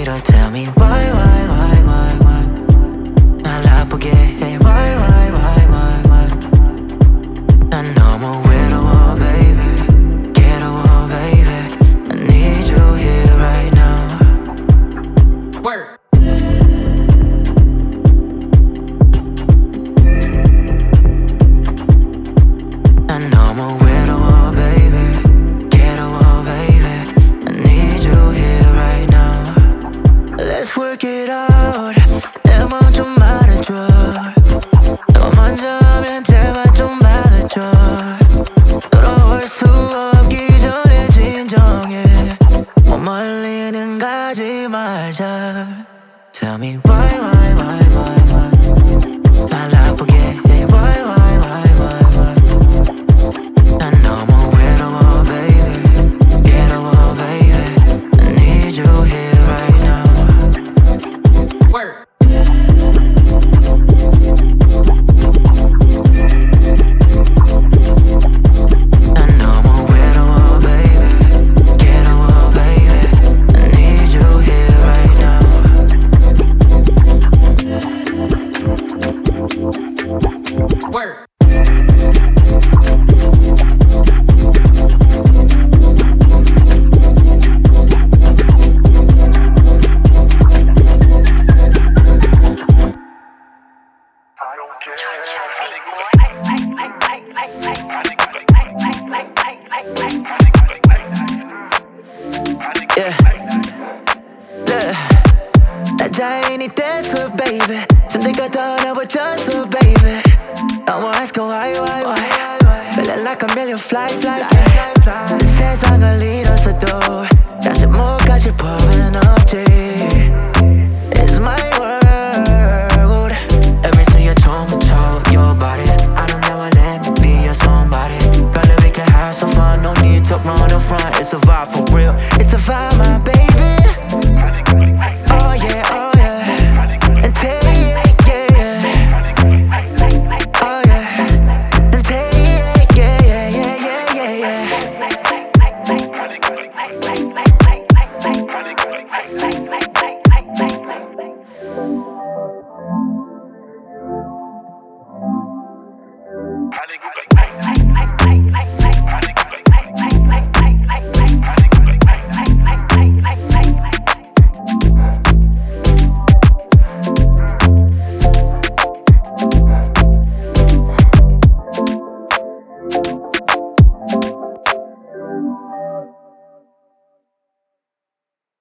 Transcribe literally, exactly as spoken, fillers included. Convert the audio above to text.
싫어. Tell me why, why, why, why, why 날 아프게 해. Why, why, why, why, why 난 너무 외로워, baby. 괴로워, baby. I need you here right now. Word. 난 너무 외로워, baby. 괴로워, baby. I need you here right now. Let's work it out. 내 맘 좀 말해줘. 너 먼저 하면 제발 좀 받아줘. 돌아올 수 없기 전에 진정해. 몸 멀리는 가지 말자. Tell me why, why, why, why, why 날 아프게 해. Why, why, why, why, why 난 너무 외로워, baby. 괴로워, baby. I need you here right now. Word. 난 너무 외로워, baby. 괴로워, baby. I need you here right now. Word. Yeah, look, 나 자인이 됐어, baby. 침대가 떠나버렸어, baby. 너무 ask why, why, why Feeling like a million fly, fly, fly, fly. 이 세상을 잃었어도 다시 못 가질 법은 없지. It's my world. Let me see your tongue, toe, your body. I don't know, let me be your somebody. Girl, we can have some fun, no need to run the front. It's a vibe for real, it's a vibe, my baby. Oh yeah, oh yeah. And take, yeah, yeah. Oh yeah. And take, yeah, yeah, yeah, yeah, yeah, yeah.